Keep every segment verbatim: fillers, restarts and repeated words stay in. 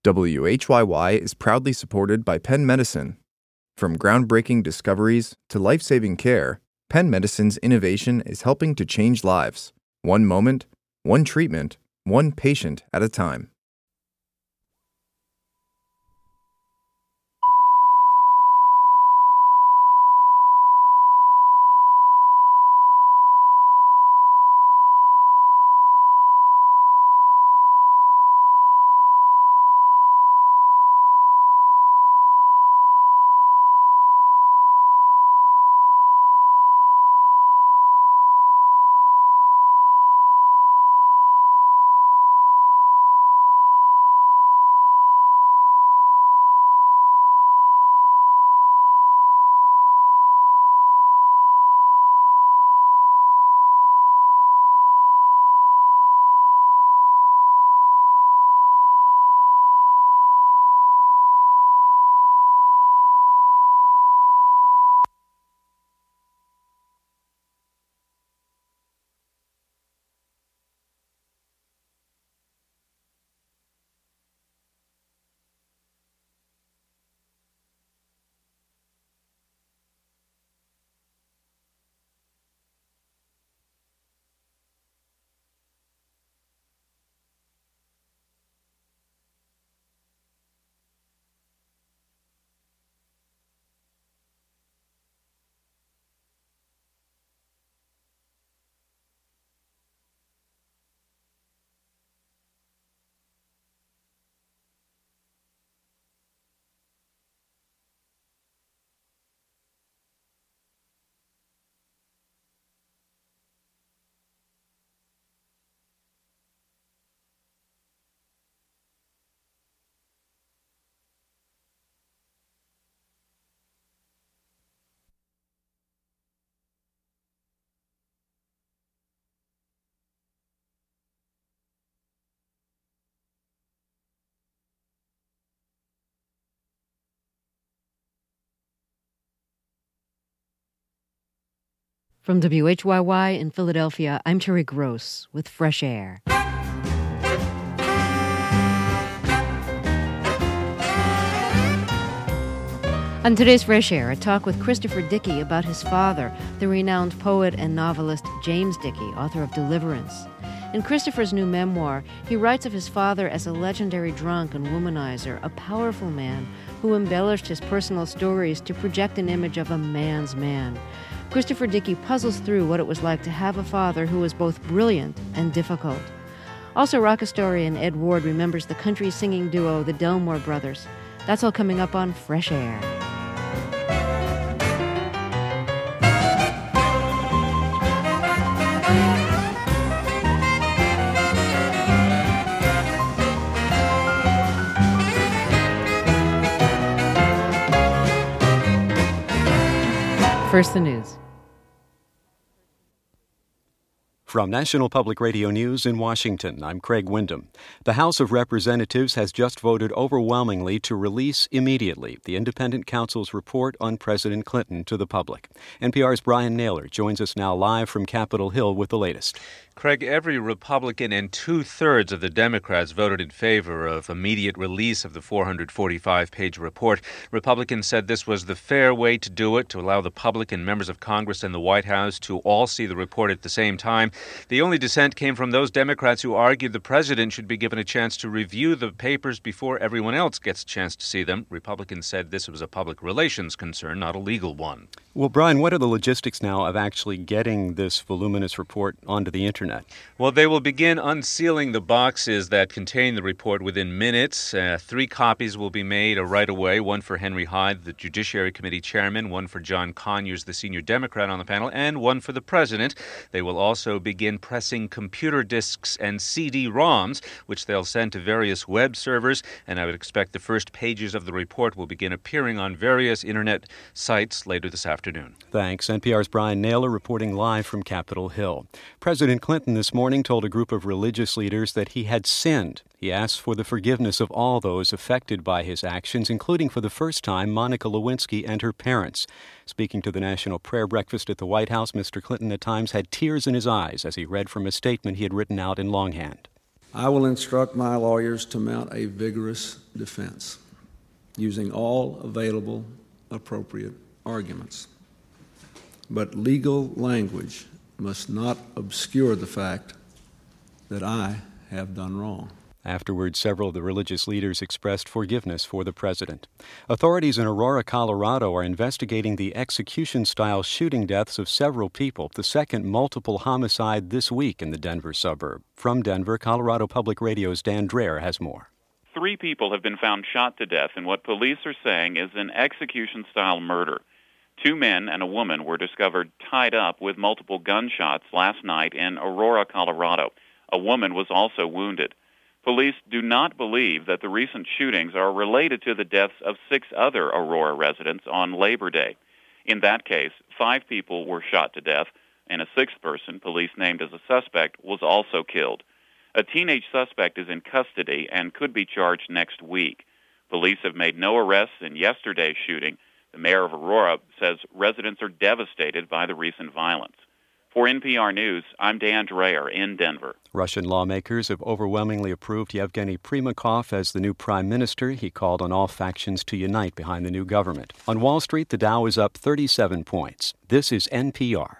W H Y Y is proudly supported by Penn Medicine. From groundbreaking discoveries to life-saving care, Penn Medicine's innovation is helping to change lives, one moment, one treatment, one patient at a time. From W H Y Y in Philadelphia, I'm Terry Gross with Fresh Air. On today's Fresh Air, a talk with Christopher Dickey about his father, the renowned poet and novelist James Dickey, author of Deliverance. In Christopher's new memoir, he writes of his father as a legendary drunk and womanizer, a powerful man who embellished his personal stories to project an image of a man's man. Christopher Dickey puzzles through what it was like to have a father who was both brilliant and difficult. Also, rock historian Ed Ward remembers the country singing duo, the Delmore Brothers. That's all coming up on Fresh Air. First, the news. From National Public Radio News in Washington, I'm Craig Windham. The House of Representatives has just voted overwhelmingly to release immediately the independent counsel's report on President Clinton to the public. N P R's Brian Naylor joins us now live from Capitol Hill with the latest. Craig, every Republican and two-thirds of the Democrats voted in favor of immediate release of the four hundred forty-five page report. Republicans said this was the fair way to do it, to allow the public and members of Congress and the White House to all see the report at the same time. The only dissent came from those Democrats who argued the president should be given a chance to review the papers before everyone else gets a chance to see them. Republicans said this was a public relations concern, not a legal one. Well, Brian, what are the logistics now of actually getting this voluminous report onto the internet? Well, they will begin unsealing the boxes that contain the report within minutes. Uh, three copies will be made uh, right away, one for Henry Hyde, the Judiciary Committee chairman, one for John Conyers, the senior Democrat on the panel, and one for the president. They will also begin pressing computer disks and C D ROMs, which they'll send to various web servers, and I would expect the first pages of the report will begin appearing on various internet sites later this afternoon. Thanks. N P R's Brian Naylor reporting live from Capitol Hill. President Clinton this morning told a group of religious leaders that he had sinned. He asked for the forgiveness of all those affected by his actions, including for the first time Monica Lewinsky and her parents. Speaking to the National Prayer Breakfast at the White House, Mister Clinton at times had tears in his eyes as he read from a statement he had written out in longhand. I will instruct my lawyers to mount a vigorous defense using all available appropriate arguments. But legal language must not obscure the fact that I have done wrong. Afterwards, several of the religious leaders expressed forgiveness for the president. Authorities in Aurora, Colorado are investigating the execution-style shooting deaths of several people, the second multiple homicide this week in the Denver suburb. From Denver, Colorado Public Radio's Dan Dreher has more. Three people have been found shot to death in what police are saying is an execution-style murder. Two men and a woman were discovered tied up with multiple gunshots last night in Aurora, Colorado. A woman was also wounded. Police do not believe that the recent shootings are related to the deaths of six other Aurora residents on Labor Day. In that case, five people were shot to death, and a sixth person, police named as a suspect, was also killed. A teenage suspect is in custody and could be charged next week. Police have made no arrests in yesterday's shooting. The mayor of Aurora says residents are devastated by the recent violence. For N P R News, I'm Dan Dreher in Denver. Russian lawmakers have overwhelmingly approved Yevgeny Primakov as the new prime minister. He called on all factions to unite behind the new government. On Wall Street, the Dow is up thirty-seven points. This is N P R.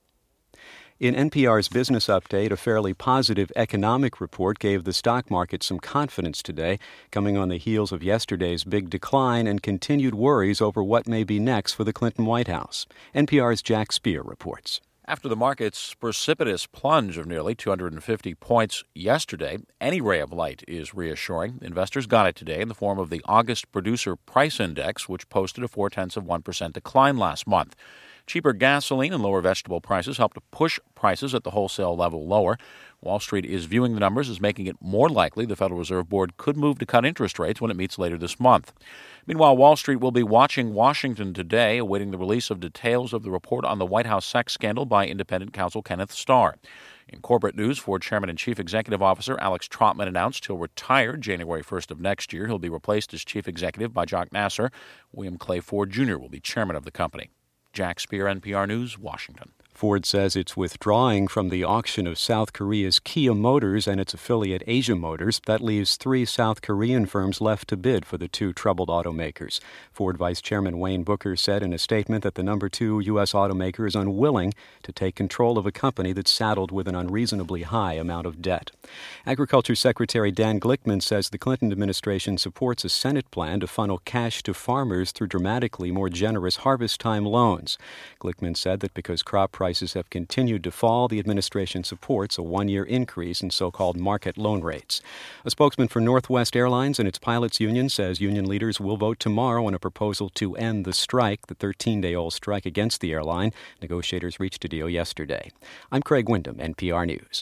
In N P R's Business Update, a fairly positive economic report gave the stock market some confidence today, coming on the heels of yesterday's big decline and continued worries over what may be next for the Clinton White House. N P R's Jack Speer reports. After the market's precipitous plunge of nearly two hundred fifty points yesterday, any ray of light is reassuring. Investors got it today in the form of the August Producer Price Index, which posted a four-tenths of one percent decline last month. Cheaper gasoline and lower vegetable prices helped to push prices at the wholesale level lower. Wall Street is viewing the numbers as making it more likely the Federal Reserve Board could move to cut interest rates when it meets later this month. Meanwhile, Wall Street will be watching Washington today, awaiting the release of details of the report on the White House sex scandal by independent counsel Kenneth Starr. In corporate news, Ford Chairman and Chief Executive Officer Alex Trotman announced he'll retire January first of next year. He'll be replaced as Chief Executive by Jock Nasser. William Clay Ford Junior will be chairman of the company. Jack Speer, N P R News, Washington. Ford says it's withdrawing from the auction of South Korea's Kia Motors and its affiliate Asia Motors. That leaves three South Korean firms left to bid for the two troubled automakers. Ford Vice Chairman Wayne Booker said in a statement that the number two U S automaker is unwilling to take control of a company that's saddled with an unreasonably high amount of debt. Agriculture Secretary Dan Glickman says the Clinton administration supports a Senate plan to funnel cash to farmers through dramatically more generous harvest time loans. Glickman said that because crop prices Prices have continued to fall, the administration supports a one-year increase in so-called market loan rates. A spokesman for Northwest Airlines and its pilots union says union leaders will vote tomorrow on a proposal to end the strike, the thirteen-day-old strike against the airline. Negotiators reached a deal yesterday. I'm Craig Wyndham, N P R News.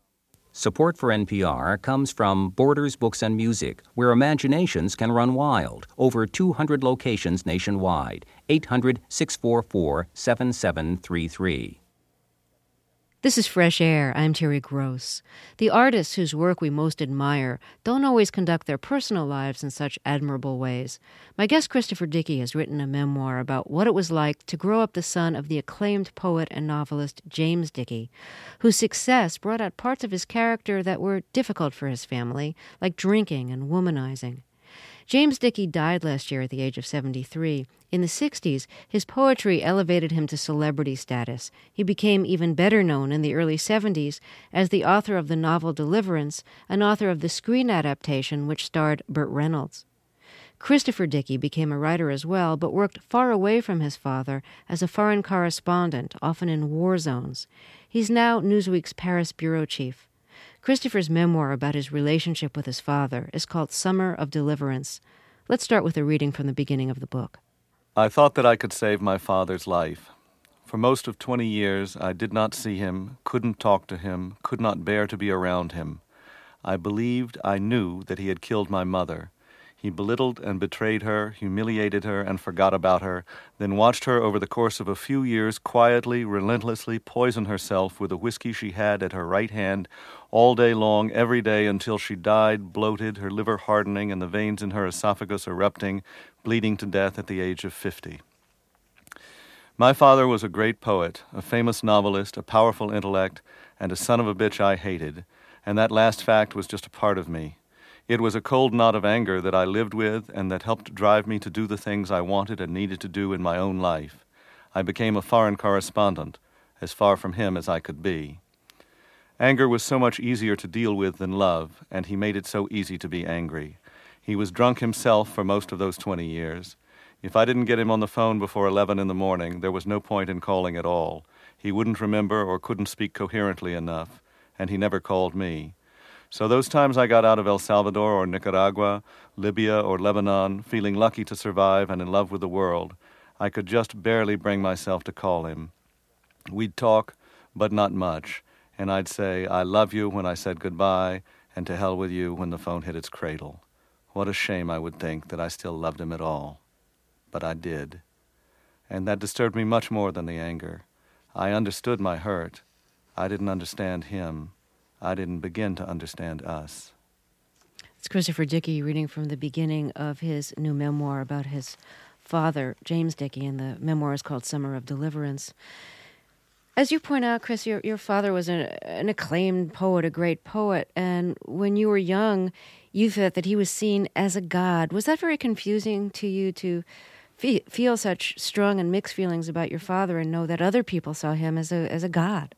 Support for N P R comes from Borders Books and Music, where imaginations can run wild. Over two hundred locations nationwide. eight hundred, six four four, seven seven three three. This is Fresh Air. I'm Terry Gross. The artists whose work we most admire don't always conduct their personal lives in such admirable ways. My guest Christopher Dickey has written a memoir about what it was like to grow up the son of the acclaimed poet and novelist James Dickey, whose success brought out parts of his character that were difficult for his family, like drinking and womanizing. James Dickey died last year at the age of seventy-three. In the sixties, his poetry elevated him to celebrity status. He became even better known in the early seventies as the author of the novel Deliverance, and author of the screen adaptation which starred Burt Reynolds. Christopher Dickey became a writer as well, but worked far away from his father as a foreign correspondent, often in war zones. He's now Newsweek's Paris bureau chief. Christopher's memoir about his relationship with his father is called Summer of Deliverance. Let's start with a reading from the beginning of the book. I thought that I could save my father's life. For most of twenty years, I did not see him, couldn't talk to him, could not bear to be around him. I believed, I knew that he had killed my mother. He belittled and betrayed her, humiliated her, and forgot about her, then watched her over the course of a few years quietly, relentlessly poison herself with the whiskey she had at her right hand all day long, every day, until she died, bloated, her liver hardening and the veins in her esophagus erupting, bleeding to death at the age of fifty. My father was a great poet, a famous novelist, a powerful intellect, and a son of a bitch I hated. and that last fact was just a part of me. It was a cold knot of anger that I lived with and that helped drive me to do the things I wanted and needed to do in my own life. I became a foreign correspondent, as far from him as I could be. Anger was so much easier to deal with than love, and he made it so easy to be angry. He was drunk himself for most of those twenty years. If I didn't get him on the phone before eleven in the morning, there was no point in calling at all. He wouldn't remember or couldn't speak coherently enough, and he never called me. So those times I got out of El Salvador or Nicaragua, Libya or Lebanon, feeling lucky to survive and in love with the world, I could just barely bring myself to call him. We'd talk, but not much, and I'd say, I love you when I said goodbye, and to hell with you when the phone hit its cradle. What a shame, I would think, that I still loved him at all. But I did. And that disturbed me much more than the anger. I understood my hurt. I didn't understand him. I didn't begin to understand us. It's Christopher Dickey reading from the beginning of his new memoir about his father, James Dickey, and the memoir is called Summer of Deliverance. As you point out, Chris, your, your father was an, an acclaimed poet, a great poet, and when you were young, you thought that he was seen as a god. Was that very confusing to you to fe- feel such strong and mixed feelings about your father and know that other people saw him as a as a god?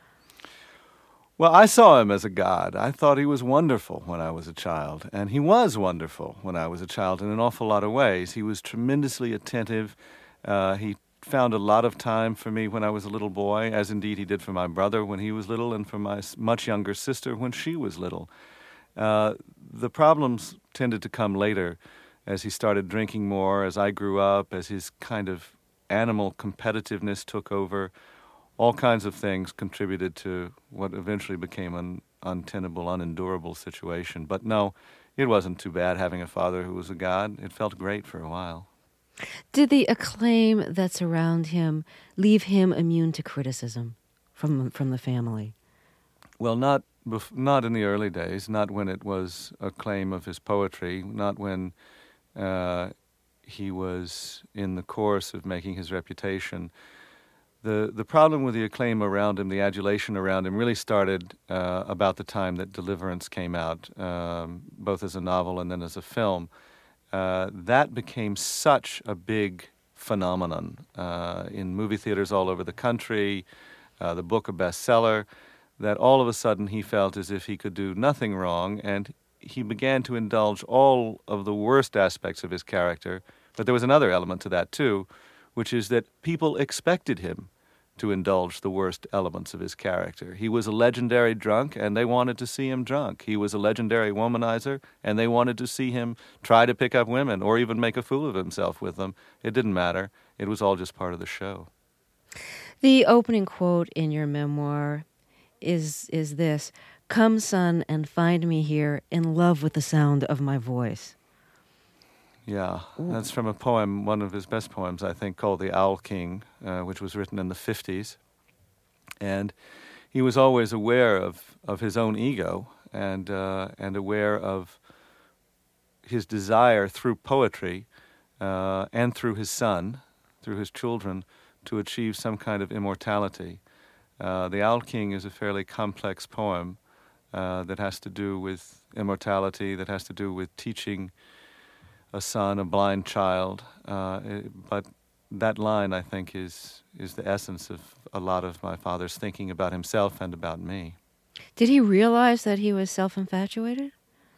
Well, I saw him as a god. I thought he was wonderful when I was a child, and he was wonderful when I was a child in an awful lot of ways. He was tremendously attentive. Uh, he found a lot of time for me when I was a little boy, as indeed he did for my brother when he was little and for my much younger sister when she was little. Uh, the problems tended to come later as he started drinking more, as I grew up, as his kind of animal competitiveness took over. All kinds of things contributed to what eventually became an untenable, unendurable situation. But no, it wasn't too bad having a father who was a god. It felt great for a while. Did the acclaim that surround him leave him immune to criticism from from the family? Well, not bef- not in the early days, not when it was acclaim of his poetry, not when uh, he was in the course of making his reputation. The the problem with the acclaim around him, the adulation around him, really started uh, about the time that Deliverance came out, um, both as a novel and then as a film. Uh, that became such a big phenomenon uh, in movie theaters all over the country, uh, the book a bestseller, that all of a sudden he felt as if he could do nothing wrong, and he began to indulge all of the worst aspects of his character. But there was another element to that, too, which is that people expected him to indulge the worst elements of his character. He was a legendary drunk, and they wanted to see him drunk. He was a legendary womanizer, and they wanted to see him try to pick up women or even make a fool of himself with them. It didn't matter. It was all just part of the show. The opening quote in your memoir is is this: "Come, son, and find me here in love with the sound of my voice." Yeah, that's from a poem, one of his best poems, I think, called The Owl King, uh, which was written in the fifties. And he was always aware of, of his own ego and uh, and aware of his desire through poetry uh, and through his son, through his children, to achieve some kind of immortality. Uh, the Owl King is a fairly complex poem uh, that has to do with immortality, that has to do with teaching a son, a blind child, uh, but that line, I think, is is the essence of a lot of my father's thinking about himself and about me. Did he realize that he was self-infatuated?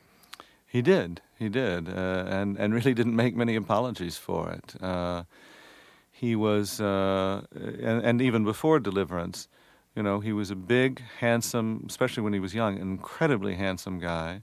He did, he did, uh, and, and really didn't make many apologies for it. Uh, he was, uh, and, and even before Deliverance, you know, he was a big, handsome, especially when he was young, an incredibly handsome guy,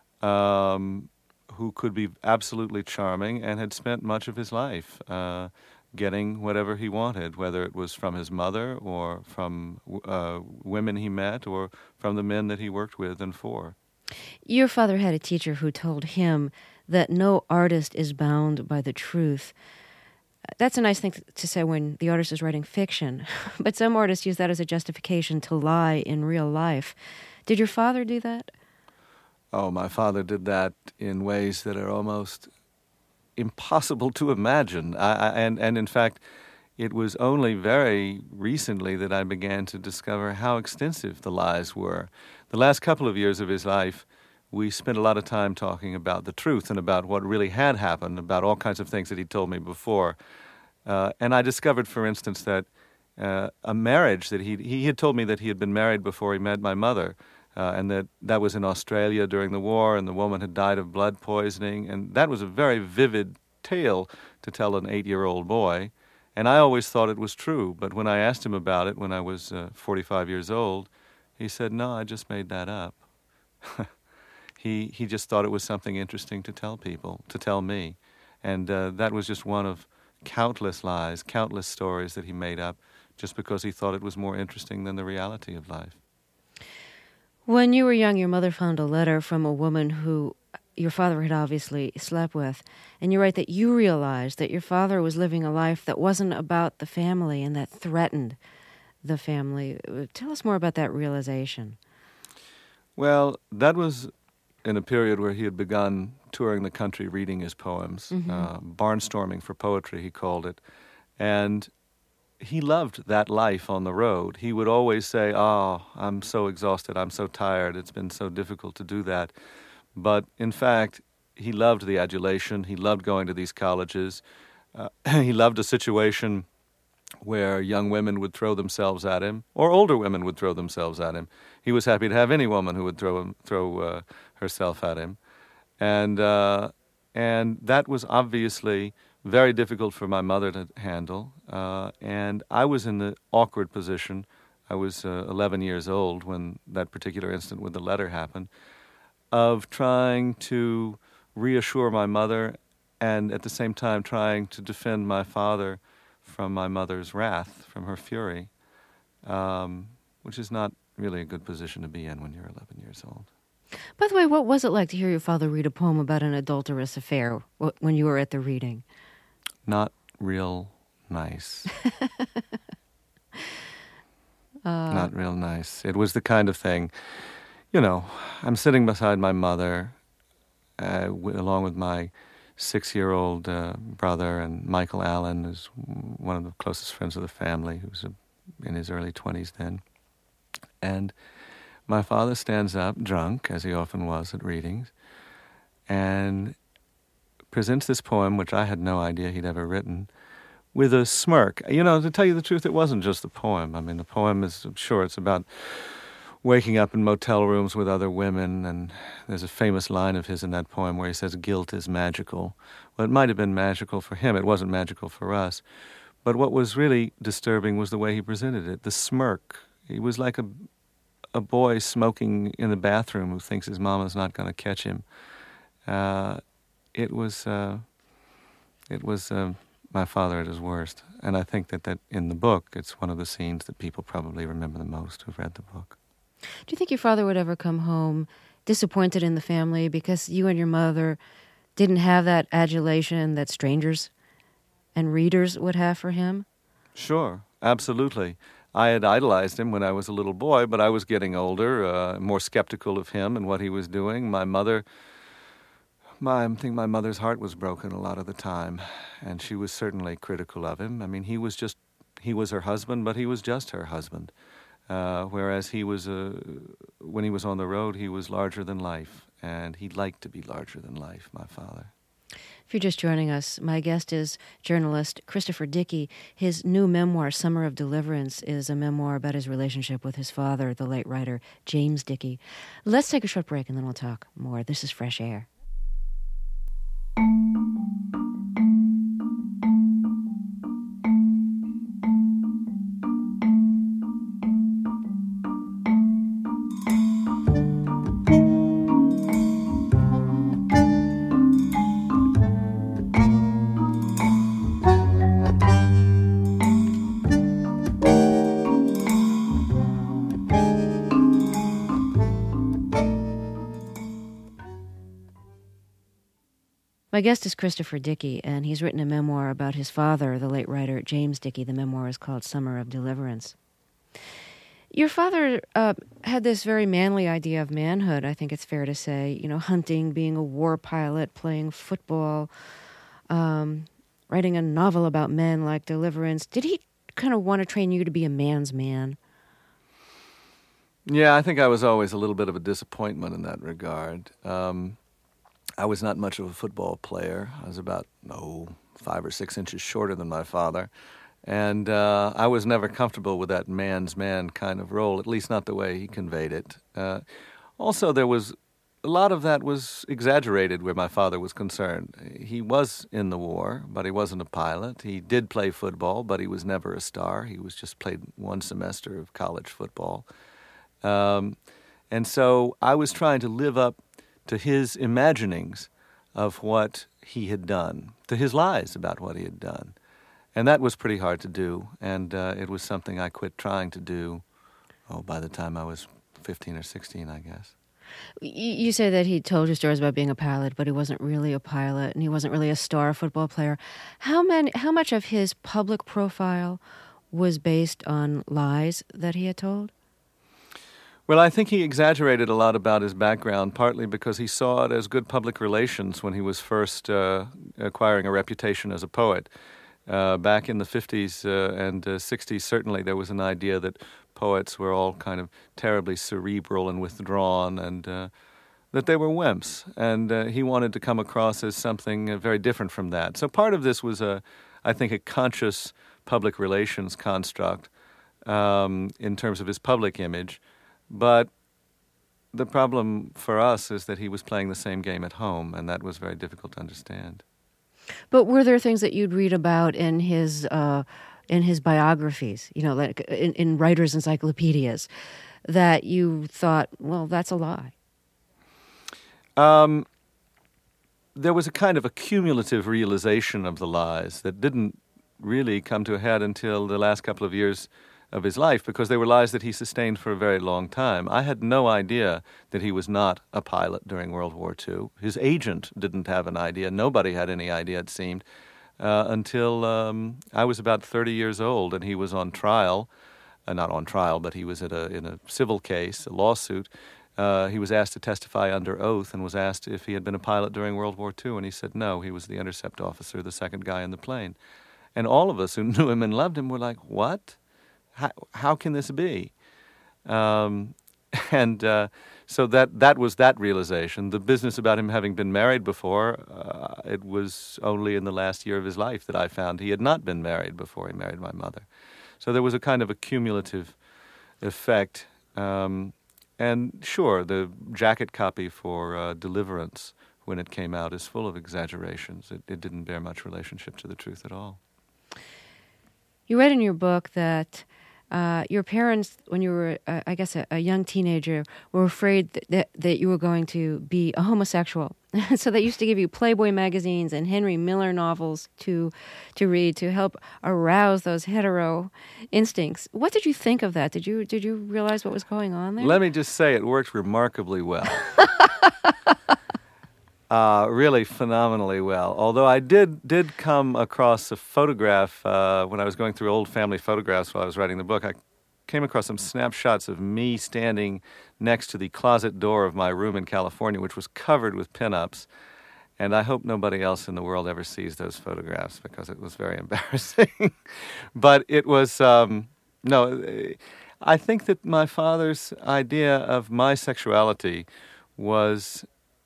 um, who could be absolutely charming and had spent much of his life uh, getting whatever he wanted, whether it was from his mother or from uh, women he met or from the men that he worked with and for. Your father had a teacher who told him that no artist is bound by the truth. That's a nice thing to say when the artist is writing fiction, but some artists use that as a justification to lie in real life. Did your father do that? Oh, my father did that in ways that are almost impossible to imagine. I, I, and, and in fact, it was only very recently that I began to discover how extensive the lies were. the last couple of years of his life, we spent a lot of time talking about the truth and about what really had happened, about all kinds of things that he told me before. Uh, and I discovered, for instance, that uh, a marriage that he he had told me that he had been married before he met my mother, uh, and that that was in Australia during the war, and the woman had died of blood poisoning, and that was a very vivid tale to tell an eight-year-old boy. And I always thought it was true, but when I asked him about it when I was uh, forty-five years old, he said, "No, I just made that up." he he just thought it was something interesting to tell people, to tell me. And uh, that was just one of countless lies, countless stories that he made up just because he thought it was more interesting than the reality of life. When you were young, your mother found a letter from a woman who your father had obviously slept with, and you write that you realized that your father was living a life that wasn't about the family and that threatened the family. Tell us more about that realization. Well, that was in a period where he had begun touring the country reading his poems, mm-hmm. uh, barnstorming for poetry, he called it. And he loved that life on the road. He would always say, "Oh, I'm so exhausted, I'm so tired, it's been so difficult to do that." But in fact, he loved the adulation, he loved going to these colleges, uh, he loved a situation where young women would throw themselves at him, or older women would throw themselves at him. He was happy to have any woman who would throw him, throw uh, herself at him. And uh, and that was obviously very difficult for my mother to handle. Uh, and I was in the awkward position. I was uh, eleven years old when that particular incident with the letter happened, of trying to reassure my mother and at the same time trying to defend my father from my mother's wrath, from her fury, um, which is not really a good position to be in when you're eleven years old. By the way, what was it like to hear your father read a poem about an adulterous affair when you were at the reading? Not real nice. uh, Not real nice. It was the kind of thing, you know, I'm sitting beside my mother, uh, w- along with my six-year-old uh, brother, and Michael Allen, who's one of the closest friends of the family, who was a, in his early twenties then. And my father stands up, drunk, as he often was at readings, and presents this poem, which I had no idea he'd ever written, with a smirk. You know, to tell you the truth, it wasn't just the poem. I mean, the poem is, I'm sure it's about waking up in motel rooms with other women, and there's a famous line of his in that poem where he says, "Guilt is magical." Well, it might have been magical for him. It wasn't magical for us. But what was really disturbing was the way he presented it, the smirk. He was like a a boy smoking in the bathroom who thinks his mama's not going to catch him. Uh, it was uh, it was uh, my father at his worst. And I think that, that in the book, it's one of the scenes that people probably remember the most who've read the book. Do you think your father would ever come home disappointed in the family because you and your mother didn't have that adulation that strangers and readers would have for him? Sure, absolutely. I had idolized him when I was a little boy, but I was getting older, uh, more skeptical of him and what he was doing. My mother, my, I think my mother's heart was broken a lot of the time, and she was certainly critical of him. I mean, he was just, he was her husband, but he was just her husband. Uh, whereas he was, uh, when he was on the road, he was larger than life, and he liked to be larger than life, my father. If you're just joining us, my guest is journalist Christopher Dickey. His new memoir, Summer of Deliverance, is a memoir about his relationship with his father, the late writer James Dickey. Let's take a short break and then we'll talk more. This is Fresh Air. My guest is Christopher Dickey, and he's written a memoir about his father, the late writer James Dickey. The memoir is called Summer of Deliverance. Your father uh, had this very manly idea of manhood, I think it's fair to say. You know, hunting, being a war pilot, playing football, um, writing a novel about men like Deliverance. Did he kind of want to train you to be a man's man? Yeah, I think I was always a little bit of a disappointment in that regard. Um, I was not much of a football player. I was about, oh, five or six inches shorter than my father. And uh, I was never comfortable with that man's man kind of role, at least not the way he conveyed it. Uh, also, there was a lot of that was exaggerated where my father was concerned. He was in the war, but he wasn't a pilot. He did play football, but he was never a star. He was just played one semester of college football. Um, and so I was trying to live up to his imaginings of what he had done, to his lies about what he had done. And that was pretty hard to do, and uh, it was something I quit trying to do, oh, by the time I was fifteen or sixteen, I guess. You say that he told you stories about being a pilot, but he wasn't really a pilot, and he wasn't really a star football player. How many, how much of his public profile was based on lies that he had told? Well, I think he exaggerated a lot about his background, partly because he saw it as good public relations when he was first uh, acquiring a reputation as a poet. Uh, back in the fifties uh, and uh, sixties, certainly there was an idea that poets were all kind of terribly cerebral and withdrawn, and uh, that they were wimps. And uh, he wanted to come across as something uh, very different from that. So part of this was, a, I think, a conscious public relations construct um, in terms of his public image. But the problem for us is that he was playing the same game at home, and that was very difficult to understand. But were there things that you'd read about in his uh, in his biographies, you know, like in, in writers' encyclopedias, that you thought, well, that's a lie? Um, there was a kind of a cumulative realization of the lies that didn't really come to a head until the last couple of years of his life, because they were lies that he sustained for a very long time. I had no idea that he was not a pilot during World War Two. His agent didn't have an idea. Nobody had any idea, it seemed, uh, until um, I was about thirty years old, and he was on trial. Uh, not on trial, but he was at a, in a civil case, a lawsuit. Uh, he was asked to testify under oath and was asked if he had been a pilot during World War Two, and he said no, he was the intercept officer, the second guy in the plane. And all of us who knew him and loved him were like, what? How, how can this be? Um, and uh, so that that was that realization. The business about him having been married before, uh, it was only in the last year of his life that I found he had not been married before he married my mother. So there was a kind of a cumulative effect. Um, and sure, the jacket copy for uh, Deliverance, when it came out, is full of exaggerations. It, it didn't bear much relationship to the truth at all. You read in your book that Uh, your parents, when you were, uh, I guess, a, a young teenager, were afraid that, that, that you were going to be a homosexual. So they used to give you Playboy magazines and Henry Miller novels to to read to help arouse those hetero instincts. What did you think of that? Did you did you realize what was going on there? Let me just say it worked remarkably well. Uh, really phenomenally well. Although I did did come across a photograph uh, when I was going through old family photographs while I was writing the book. I came across some snapshots of me standing next to the closet door of my room in California, which was covered with pinups. And I hope nobody else in the world ever sees those photographs because it was very embarrassing. But it was, um, no, I think that my father's idea of my sexuality was,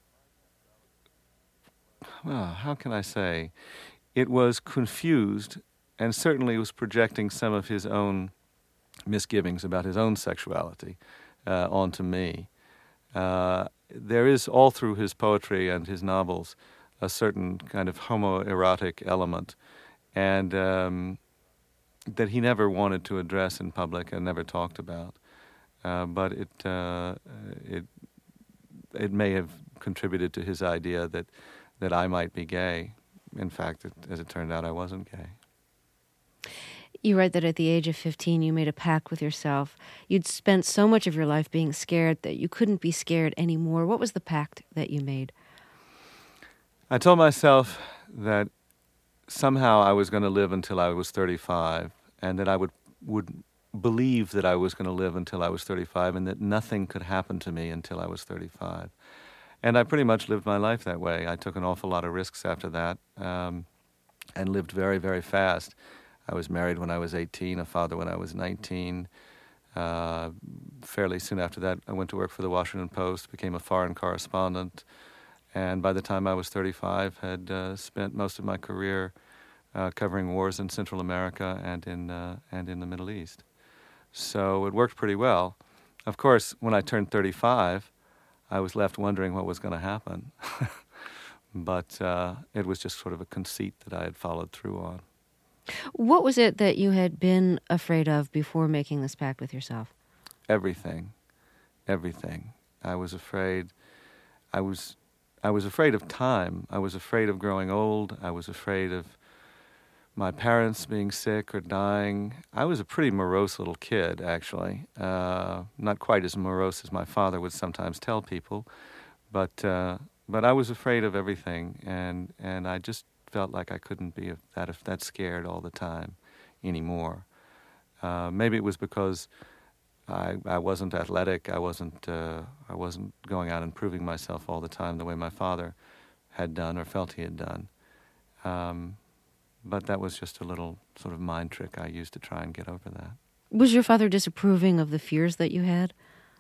well, how can I say? It was confused and certainly was projecting some of his own misgivings about his own sexuality uh, onto me. Uh, there is, all through his poetry and his novels, a certain kind of homoerotic element, and um, that he never wanted to address in public and never talked about. Uh, but it, uh, it, it may have contributed to his idea that that I might be gay. In fact, it, as it turned out, I wasn't gay. You write that at the age of fifteen, you made a pact with yourself. You'd spent so much of your life being scared that you couldn't be scared anymore. What was the pact that you made? I told myself that somehow I was going to live until I was thirty-five, and that I would, would believe that I was going to live until I was thirty-five, and that nothing could happen to me until I was thirty-five. And I pretty much lived my life that way. I took an awful lot of risks after that, um, and lived very, very fast. I was married when I was eighteen, a father when I was nineteen. Uh, fairly soon after that, I went to work for the Washington Post, became a foreign correspondent, and by the time I was thirty-five, had uh, spent most of my career uh, covering wars in Central America and in uh, and in the Middle East. So it worked pretty well. Of course, when I turned thirty-five, I was left wondering what was going to happen. But uh, it was just sort of a conceit that I had followed through on. What was it that you had been afraid of before making this pact with yourself? Everything. Everything. I was afraid. I was I was afraid of time. I was afraid of growing old. I was afraid of my parents being sick or dying. I was a pretty morose little kid, actually. Uh, not quite as morose as my father would sometimes tell people, but uh, but I was afraid of everything, and, and I just felt like I couldn't be that that scared all the time anymore. Uh, maybe it was because I I wasn't athletic. I wasn't uh, I wasn't going out and proving myself all the time the way my father had done or felt he had done. Um, but that was just a little sort of mind trick I used to try and get over that. Was your father disapproving of the fears that you had?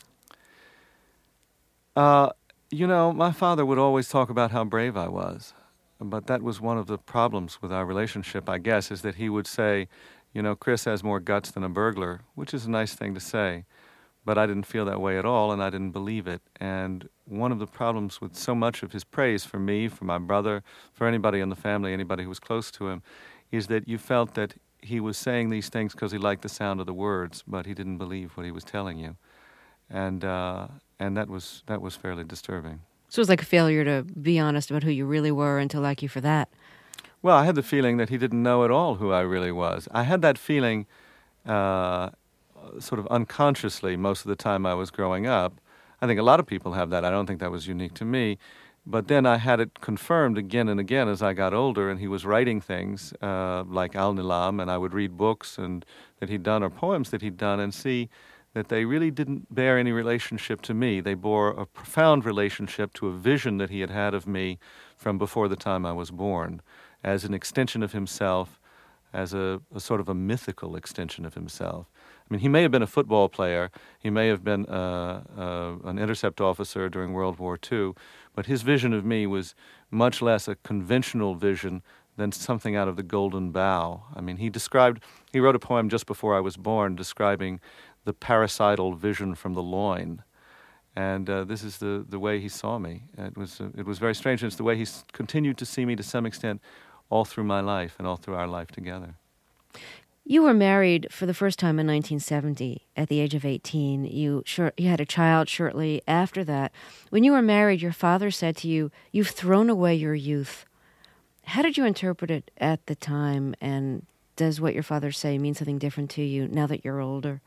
Uh, you know, my father would always talk about how brave I was. But that was one of the problems with our relationship, I guess, is that he would say, you know, Chris has more guts than a burglar, which is a nice thing to say. But I didn't feel that way at all, and I didn't believe it. And one of the problems with so much of his praise for me, for my brother, for anybody in the family, anybody who was close to him, is that you felt that he was saying these things because he liked the sound of the words, but he didn't believe what he was telling you. And uh, and that was that was fairly disturbing. So it was like a failure to be honest about who you really were and to like you for that. Well, I had the feeling that he didn't know at all who I really was. I had that feeling uh, sort of unconsciously most of the time I was growing up. I think a lot of people have that. I don't think that was unique to me. But then I had it confirmed again and again as I got older, and he was writing things uh, like Al-Nilam, and I would read books and that he'd done or poems that he'd done and see that they really didn't bear any relationship to me. They bore a profound relationship to a vision that he had had of me from before the time I was born, as an extension of himself, as a, a sort of a mythical extension of himself. I mean, he may have been a football player, he may have been uh, uh, an intercept officer during World War Two, but his vision of me was much less a conventional vision than something out of the Golden Bough. I mean, he described, he wrote a poem just before I was born describing the parasital vision from the loin. And uh, this is the, the way he saw me. It was uh, it was very strange. And it's the way he s- continued to see me to some extent all through my life and all through our life together. You were married for the first time in nineteen seventy at the age of eighteen. You short, you had a child shortly after that. When you were married, your father said to you, "You've thrown away your youth." How did you interpret it at the time? And does what your father say mean something different to you now that you're older?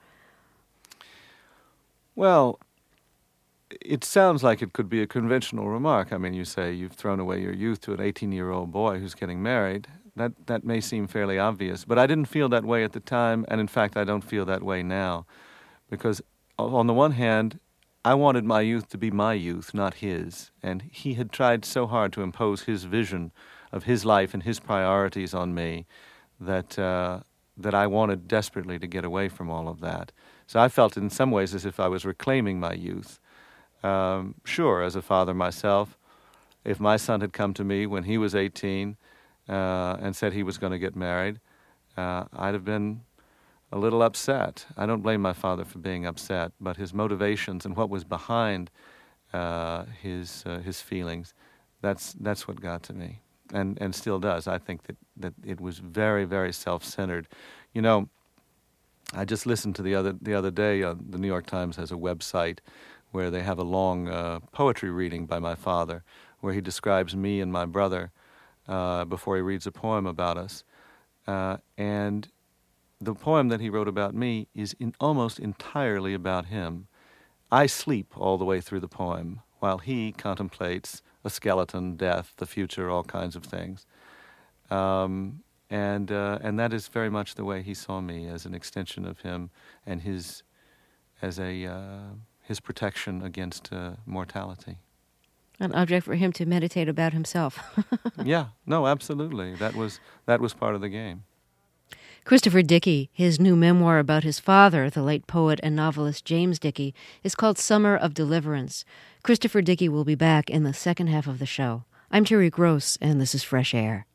Well, it sounds like it could be a conventional remark. I mean, you say you've thrown away your youth to an eighteen-year-old boy who's getting married. That that may seem fairly obvious, but I didn't feel that way at the time, and in fact, I don't feel that way now. Because on the one hand, I wanted my youth to be my youth, not his, and he had tried so hard to impose his vision of his life and his priorities on me that uh, that I wanted desperately to get away from all of that. So I felt in some ways as if I was reclaiming my youth. Um, sure, as a father myself, if my son had come to me when he was eighteen uh, and said he was going to get married, uh, I'd have been a little upset. I don't blame my father for being upset, but his motivations and what was behind uh, his uh, his feelings, that's that's what got to me, and and still does. I think that, that it was very, very self-centered. You know, I just listened to the other the other day, uh, the New York Times has a website where they have a long uh, poetry reading by my father, where he describes me and my brother uh, before he reads a poem about us. Uh, and the poem that he wrote about me is in almost entirely about him. I sleep all the way through the poem, while he contemplates a skeleton, death, the future, all kinds of things. Um, and uh, and that is very much the way he saw me, as an extension of him and his as a uh, his protection against uh, mortality. An object for him to meditate about himself. Yeah, no, absolutely. That was that was part of the game. Christopher Dickey, his new memoir about his father, the late poet and novelist James Dickey, is called Summer of Deliverance. Christopher Dickey will be back in the second half of the show. I'm Terry Gross, and this is Fresh Air.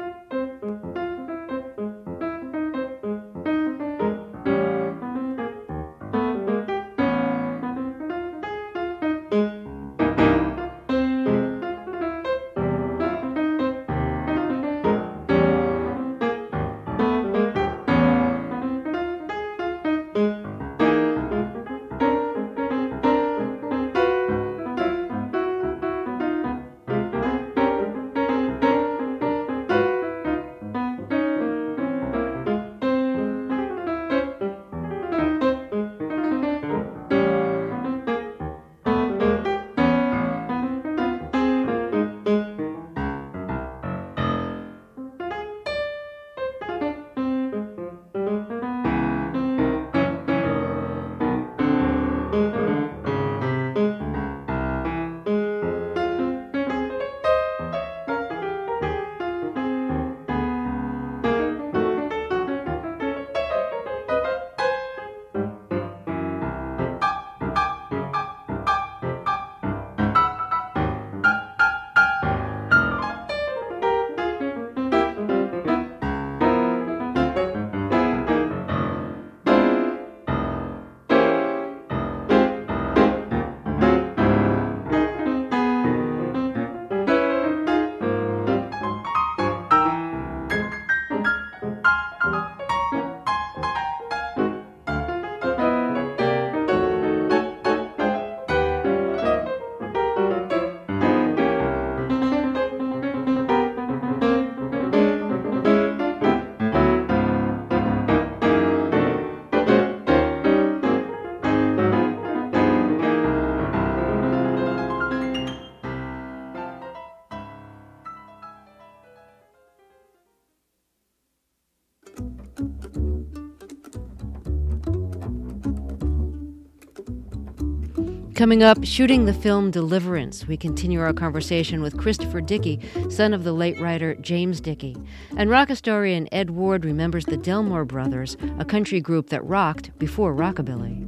Coming up, shooting the film Deliverance, we continue our conversation with Christopher Dickey, son of the late writer James Dickey. And rock historian Ed Ward remembers the Delmore Brothers, a country group that rocked before rockabilly.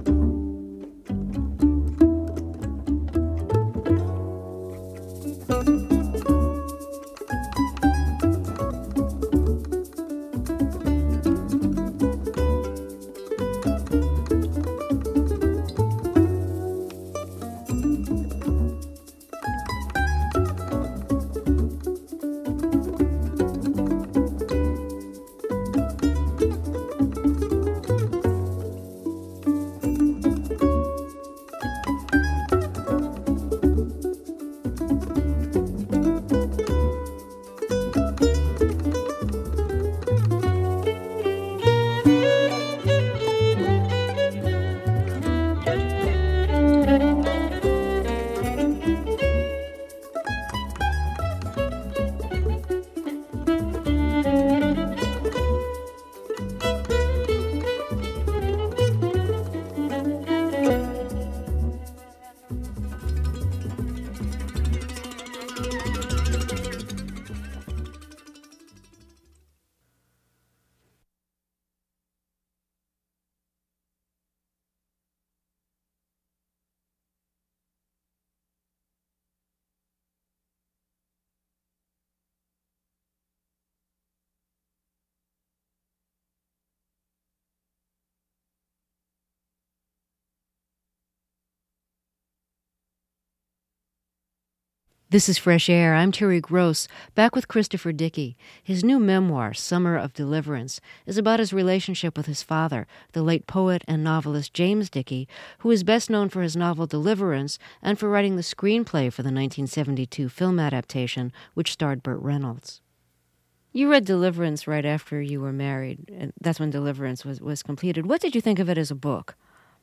This is Fresh Air. I'm Terry Gross, back with Christopher Dickey. His new memoir, Summer of Deliverance, is about his relationship with his father, the late poet and novelist James Dickey, who is best known for his novel Deliverance and for writing the screenplay for the nineteen seventy-two film adaptation, which starred Burt Reynolds. You read Deliverance right after you were married, and that's when Deliverance was, was completed. What did you think of it as a book?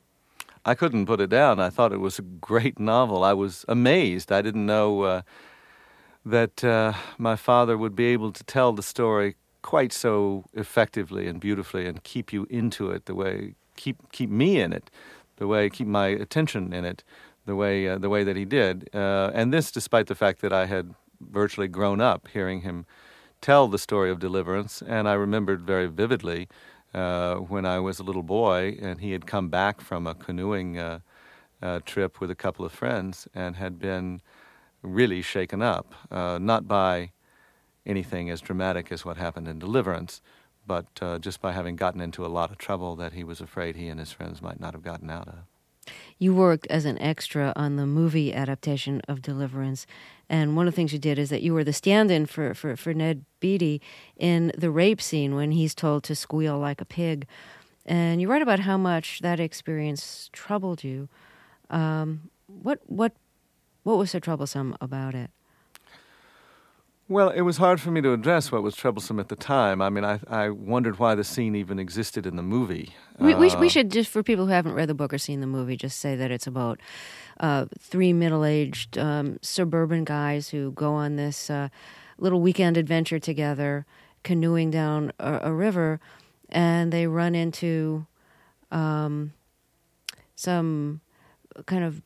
I couldn't put it down. I thought it was a great novel. I was amazed. I didn't know uh, that uh, my father would be able to tell the story quite so effectively and beautifully and keep you into it the way, keep keep me in it, the way, keep my attention in it, the way uh, the way that he did. Uh, and this despite the fact that I had virtually grown up hearing him tell the story of Deliverance, and I remembered very vividly uh, when I was a little boy, and he had come back from a canoeing uh, uh, trip with a couple of friends and had been really shaken up, uh, not by anything as dramatic as what happened in Deliverance, but uh, just by having gotten into a lot of trouble that he was afraid he and his friends might not have gotten out of. You worked as an extra on the movie adaptation of Deliverance, and one of the things you did is that you were the stand-in for, for, for Ned Beatty in the rape scene when he's told to squeal like a pig. And you write about how much that experience troubled you. Um, what what what was so troublesome about it? Well, it was hard for me to address what was troublesome at the time. I mean, I, I wondered why the scene even existed in the movie. We, we, uh, we should, just for people who haven't read the book or seen the movie, just say that it's about uh, three middle-aged um, suburban guys who go on this uh, little weekend adventure together, canoeing down a, a river, and they run into um, some kind of...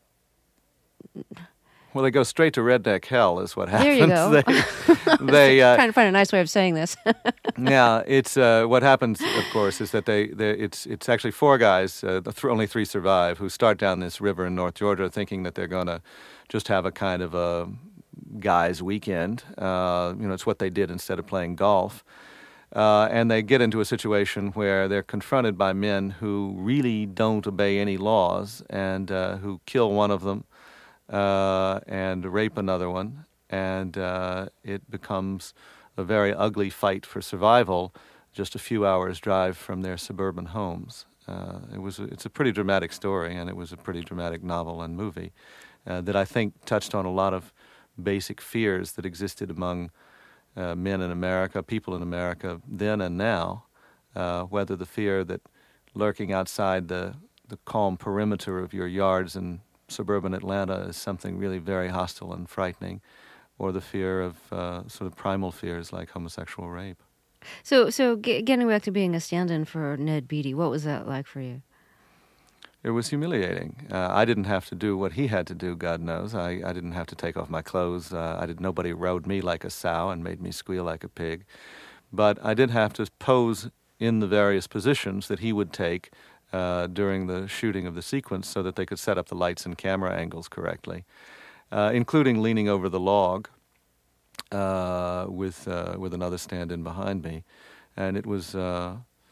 Well, they go straight to redneck hell is what happens. There you go. they, they, uh, trying to find a nice way of saying this. yeah, it's uh, what happens, of course, is that they, they it's it's actually four guys, uh, th- only three survive, who start down this river in North Georgia thinking that they're going to just have a kind of a guy's weekend. Uh, you know, it's what they did instead of playing golf. Uh, and they get into a situation where they're confronted by men who really don't obey any laws and uh, who kill one of them. Uh, and rape another one, and uh, it becomes a very ugly fight for survival just a few hours' drive from their suburban homes. Uh, it was a, it's a pretty dramatic story, and it was a pretty dramatic novel and movie uh, that I think touched on a lot of basic fears that existed among uh, men in America, people in America then and now, uh, whether the fear that lurking outside the, the calm perimeter of your yards and suburban Atlanta is something really very hostile and frightening, or the fear of uh, sort of primal fears like homosexual rape. So, so g- getting back to being a stand-in for Ned Beatty, what was that like for you? It was humiliating. Uh, I didn't have to do what he had to do, God knows. I, I didn't have to take off my clothes. Uh, I did. Nobody rode me like a sow and made me squeal like a pig. But I did have to pose in the various positions that he would take Uh, during the shooting of the sequence so that they could set up the lights and camera angles correctly, uh, including leaning over the log uh, with uh, with another stand-in behind me. And it was, uh,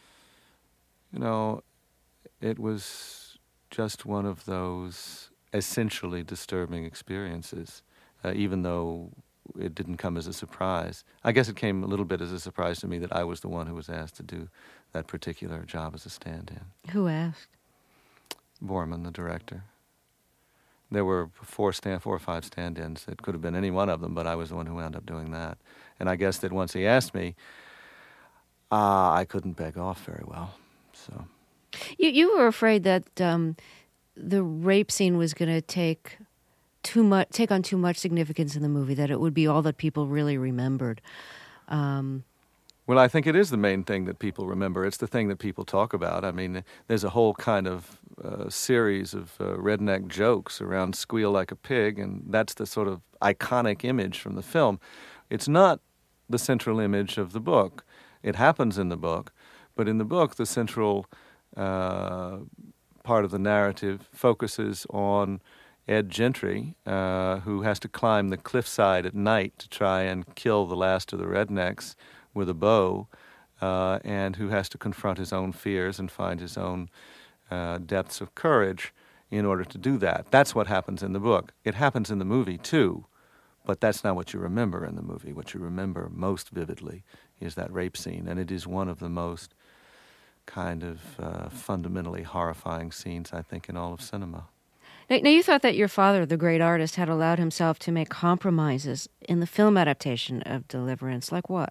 you know, it was just one of those essentially disturbing experiences, uh, even though it didn't come as a surprise. I guess it came a little bit as a surprise to me that I was the one who was asked to do that particular job as a stand-in. Who asked? Borman, the director. There were four stand, four or five stand-ins. It could have been any one of them, but I was the one who wound up doing that. And I guess that once he asked me, uh, I couldn't beg off very well. So, You you were afraid that um, the rape scene was going to take too much, take on too much significance in the movie, that it would be all that people really remembered. Um, Well, I think it is the main thing that people remember. It's the thing that people talk about. I mean, there's a whole kind of uh, series of uh, redneck jokes around squeal like a pig, and that's the sort of iconic image from the film. It's not the central image of the book. It happens in the book, but in the book, the central uh, part of the narrative focuses on Ed Gentry, uh, who has to climb the cliffside at night to try and kill the last of the rednecks with a bow, uh, and who has to confront his own fears and find his own uh, depths of courage in order to do that. That's what happens in the book. It happens in the movie, too, but that's not what you remember in the movie. What you remember most vividly is that rape scene, and it is one of the most kind of uh, fundamentally horrifying scenes, I think, in all of cinema. Now, now, you thought that your father, the great artist, had allowed himself to make compromises in the film adaptation of Deliverance. Like what?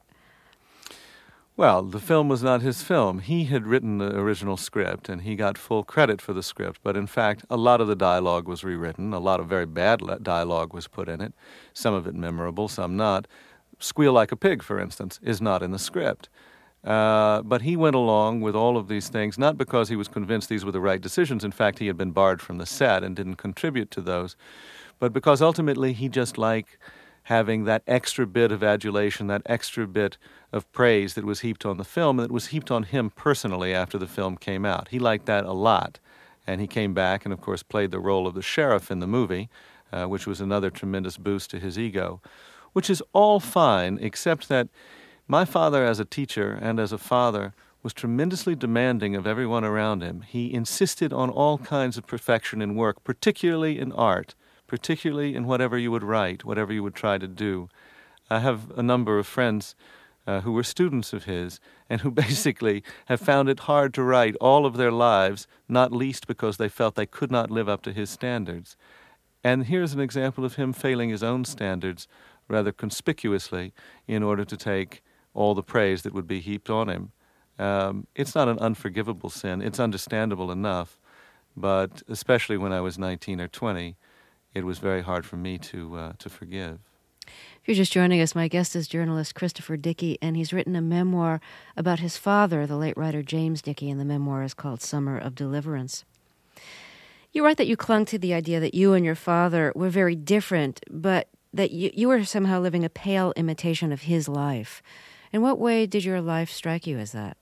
Well, the film was not his film. He had written the original script, and he got full credit for the script. But in fact, a lot of the dialogue was rewritten. A lot of very bad dialogue was put in it, some of it memorable, some not. Squeal Like a Pig, for instance, is not in the script. Uh, but he went along with all of these things, not because he was convinced these were the right decisions. In fact, he had been barred from the set and didn't contribute to those. But because ultimately he just liked having that extra bit of adulation, that extra bit of praise that was heaped on the film, and that was heaped on him personally after the film came out. He liked that a lot. And he came back and, of course, played the role of the sheriff in the movie, uh, which was another tremendous boost to his ego, which is all fine, except that my father as a teacher and as a father was tremendously demanding of everyone around him. He insisted on all kinds of perfection in work, particularly in art, particularly in whatever you would write, whatever you would try to do. I have a number of friends uh, who were students of his and who basically have found it hard to write all of their lives, not least because they felt they could not live up to his standards. And here's an example of him failing his own standards rather conspicuously in order to take all the praise that would be heaped on him. Um, it's not an unforgivable sin. It's understandable enough, but especially when I was nineteen or twenty, it was very hard for me to uh, to forgive. If you're just joining us, my guest is journalist Christopher Dickey, and he's written a memoir about his father, the late writer James Dickey, and the memoir is called Summer of Deliverance. You write that you clung to the idea that you and your father were very different, but that you, you were somehow living a pale imitation of his life. In what way did your life strike you as that?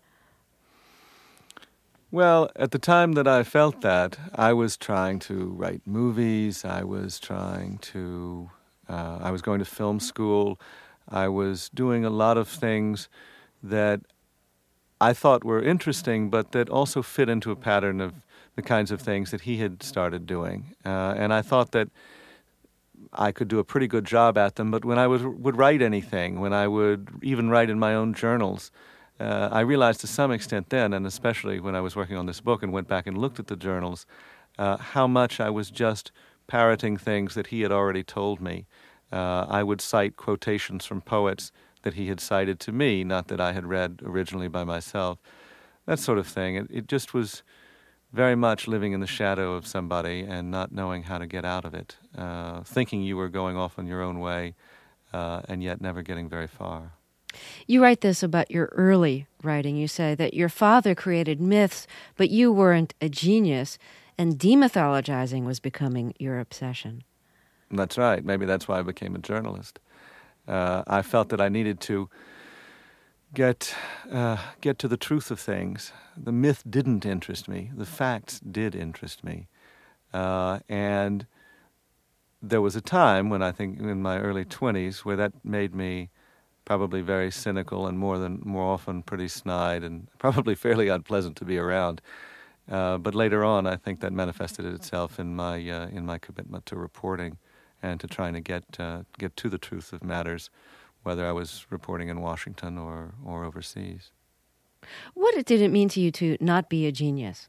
Well, at the time that I felt that, I was trying to write movies, I was trying to... Uh, I was going to film school. I was doing a lot of things that I thought were interesting, but that also fit into a pattern of the kinds of things that he had started doing. Uh, and I thought that I could do a pretty good job at them, but when I would, would write anything, when I would even write in my own journals, uh, I realized to some extent then, and especially when I was working on this book and went back and looked at the journals, uh, how much I was just parroting things that he had already told me. Uh, I would cite quotations from poets that he had cited to me, not that I had read originally by myself. That sort of thing. It, it just was very much living in the shadow of somebody and not knowing how to get out of it, uh, thinking you were going off on your own way, uh, and yet never getting very far. You write this about your early writing. You say that your father created myths, but you weren't a genius, and demythologizing was becoming your obsession. That's right. Maybe that's why I became a journalist. Uh, I felt that I needed to get uh, get to the truth of things. The myth didn't interest me. The facts did interest me. Uh, and there was a time when I think in my early twenties where that made me probably very cynical and more than more often pretty snide and probably fairly unpleasant to be around. Uh, but later on, I think that manifested itself in my uh, in my commitment to reporting and to trying to get uh, get to the truth of matters, whether I was reporting in Washington or, or overseas. What did it mean to you to not be a genius?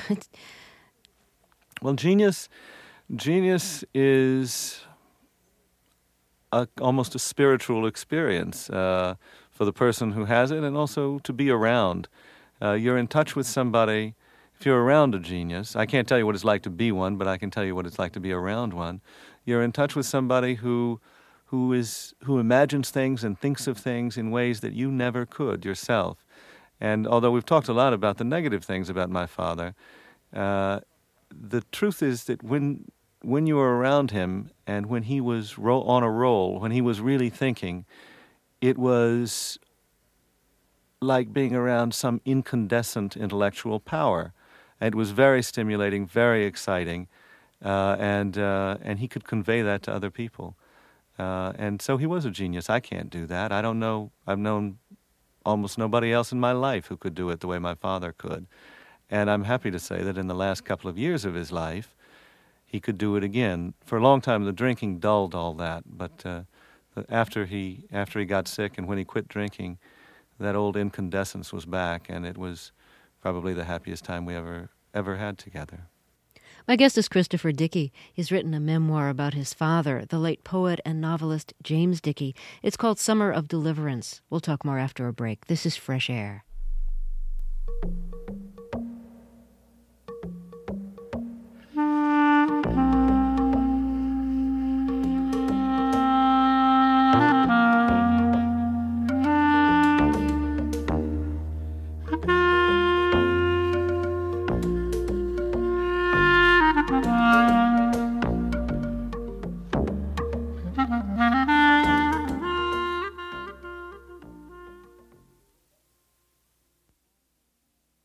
Well, genius, genius is a, almost a spiritual experience uh, for the person who has it, and also to be around. Uh, you're in touch with somebody. If you're around a genius, I can't tell you what it's like to be one, but I can tell you what it's like to be around one. You're in touch with somebody who who is who imagines things and thinks of things in ways that you never could yourself. And although we've talked a lot about the negative things about my father, uh, the truth is that when when you were around him and when he was ro- on a roll, when he was really thinking, it was like being around some incandescent intellectual power. It was very stimulating, very exciting, uh, and uh, and he could convey that to other people. Uh, and so he was a genius. I can't do that. I don't know. I've known almost nobody else in my life who could do it the way my father could. And I'm happy to say that in the last couple of years of his life, he could do it again. For a long time, the drinking dulled all that. But uh, after he after he got sick and when he quit drinking, that old incandescence was back, and it was probably the happiest time we ever ever had together. My guest is Christopher Dickey. He's written a memoir about his father, the late poet and novelist James Dickey. It's called Summer of Deliverance. We'll talk more after a break. This is Fresh Air.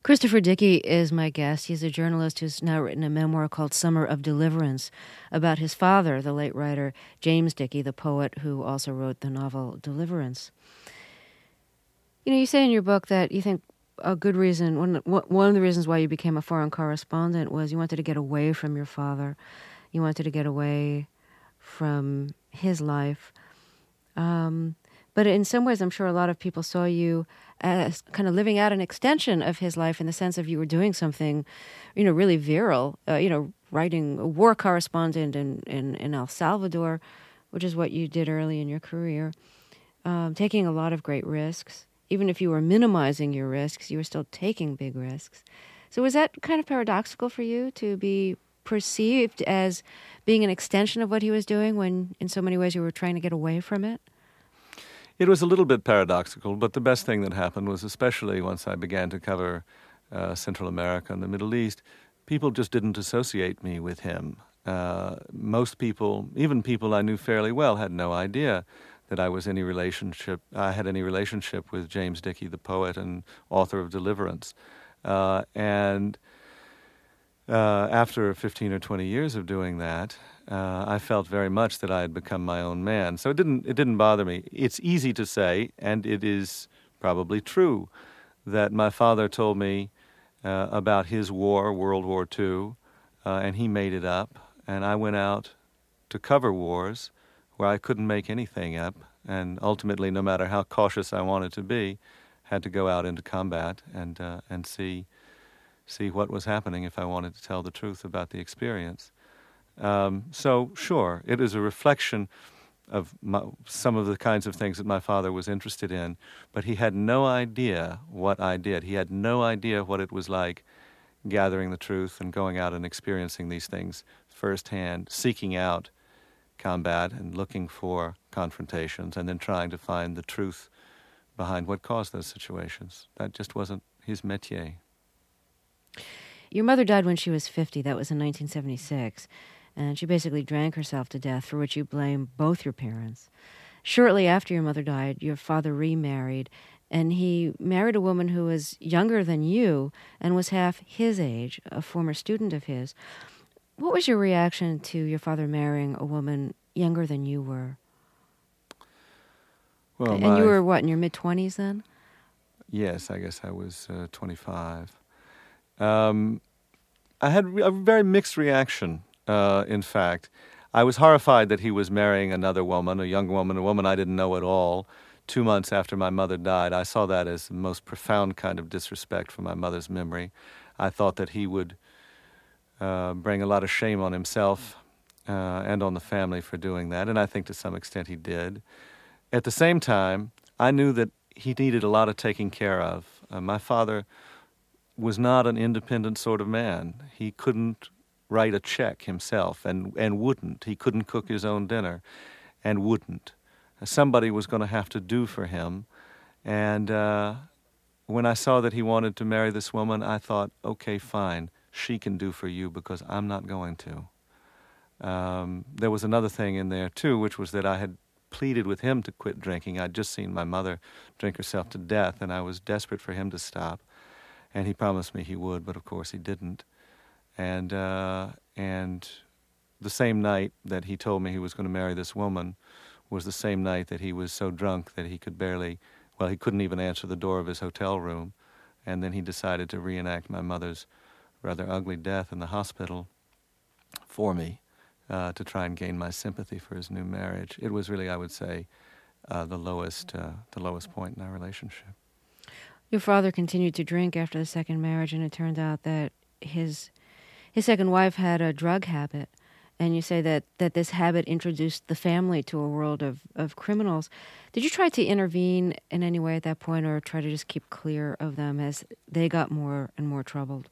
Christopher Dickey is my guest. He's a journalist who's now written a memoir called Summer of Deliverance about his father, the late writer James Dickey, the poet who also wrote the novel Deliverance. You know, you say in your book that you think a good reason, one, one of the reasons why you became a foreign correspondent was you wanted to get away from your father. You wanted to get away from his life. Um, but in some ways, I'm sure a lot of people saw you as kind of living out an extension of his life in the sense of you were doing something, you know, really virile, uh, you know, writing a war correspondent in, in, in El Salvador, which is what you did early in your career, um, taking a lot of great risks. Even if you were minimizing your risks, you were still taking big risks. So was that kind of paradoxical for you to be perceived as being an extension of what he was doing when in so many ways you were trying to get away from it? It was a little bit paradoxical, but the best thing that happened was, especially once I began to cover uh, Central America and the Middle East, people just didn't associate me with him. Uh, most people, even people I knew fairly well, had no idea that I was any relationship, I had any relationship with James Dickey, the poet and author of Deliverance. Uh, and uh, after fifteen or twenty years of doing that, Uh, I felt very much that I had become my own man. So it didn't it didn't bother me. It's easy to say, and it is probably true, that my father told me uh, about his war, World War Two, uh, and he made it up. And I went out to cover wars where I couldn't make anything up, and ultimately, no matter how cautious I wanted to be, had to go out into combat and uh, and see see what was happening if I wanted to tell the truth about the experience. Um, so, sure, it is a reflection of my, some of the kinds of things that my father was interested in, but he had no idea what I did. He had no idea what it was like gathering the truth and going out and experiencing these things firsthand, seeking out combat and looking for confrontations and then trying to find the truth behind what caused those situations. That just wasn't his métier. Your mother died when she was fifty. That was in nineteen seventy-six. And she basically drank herself to death, for which you blame both your parents. Shortly after your mother died, your father remarried, and he married a woman who was younger than you and was half his age, a former student of his. What was your reaction to your father marrying a woman younger than you were? Well, and my, you were, what, in your mid-twenties then? Yes, I guess I was uh, twenty-five. Um, I had a very mixed reaction. Uh, in fact, I was horrified that he was marrying another woman, a young woman, a woman I didn't know at all, two months after my mother died. I saw that as the most profound kind of disrespect for my mother's memory. I thought that he would uh, bring a lot of shame on himself uh, and on the family for doing that, and I think to some extent he did. At the same time, I knew that he needed a lot of taking care of. Uh, my father was not an independent sort of man. He couldn't write a check himself and, and wouldn't. He couldn't cook his own dinner and wouldn't. Somebody was going to have to do for him. And uh, when I saw that he wanted to marry this woman, I thought, okay, fine, she can do for you because I'm not going to. Um, there was another thing in there, too, which was that I had pleaded with him to quit drinking. I'd just seen my mother drink herself to death, and I was desperate for him to stop. And he promised me he would, but of course he didn't. And uh, and the same night that he told me he was going to marry this woman was the same night that he was so drunk that he could barely, well, he couldn't even answer the door of his hotel room. And then he decided to reenact my mother's rather ugly death in the hospital for me uh, to try and gain my sympathy for his new marriage. It was really, I would say, uh, the lowest uh, the lowest point in our relationship. Your father continued to drink after the second marriage, and it turned out that his his second wife had a drug habit. And you say that, that this habit introduced the family to a world of, of criminals. Did you try to intervene in any way at that point, or try to just keep clear of them as they got more and more troubled?